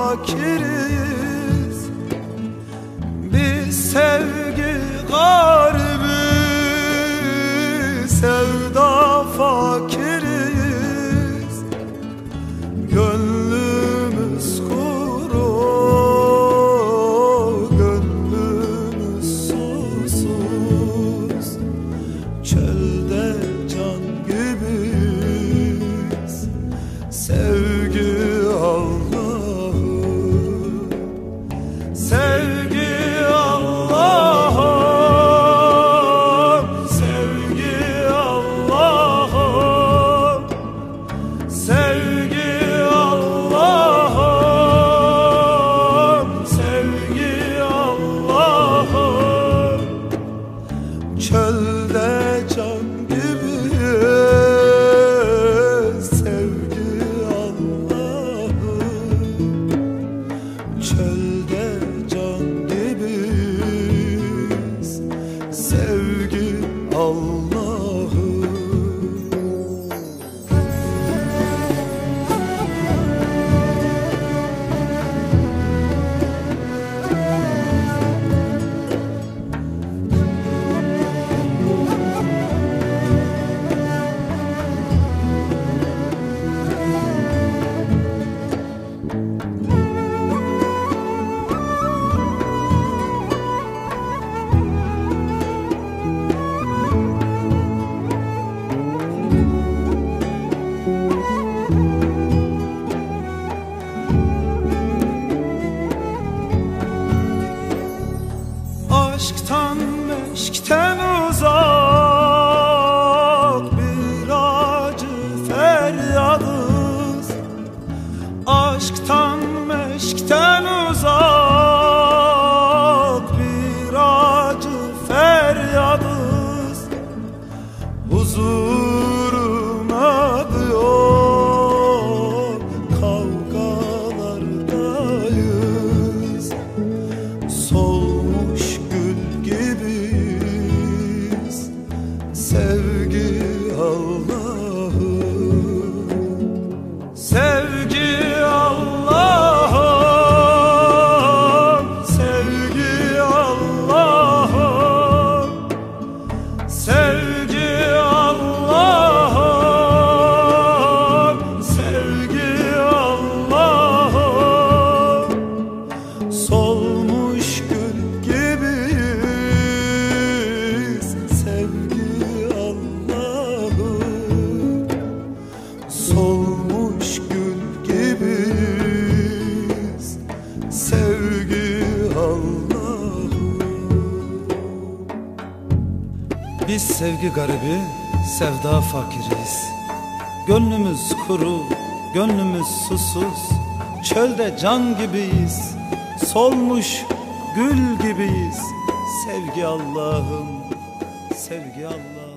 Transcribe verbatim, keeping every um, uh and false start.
fakiriz. Biz sevgi garibi, sevda fakiriz. Gönlümüz kuru, gönlümüz susuz. Çölde can gibiyiz. Sevgi Allah'ım, sevgi Allah'ım, sevgi Allah'ım, sevgi Allah'ım, sevgi Allah'ım. Çölde can gibiyiz. Sevgi Allah'ım, çölde can gibiyiz. Sevgi Allah'ım. Aşktan meşkten uzak bir acı feryadız. Aşktan meşkten uzak bir acı feryadız. Huzuruna diyor kavgalardayız. Solmuş gibiyiz. Sevgi Allah'ım, sevgi Allah'ım, sevgi Allah'ım, sevgi Allah'ım, sevgi Allah'ım. Solmuş gül gibiyiz. Sevgi Allah'ım, solmuş gül gibiyiz. Sevgi Allah'ım. Biz sevgi garibi, sevda fakiriz. Gönlümüz kuru, gönlümüz susuz. Çölde can gibiyiz, solmuş gül gibiyiz. Sevgi Allah'ım, sevgi Allah'ım.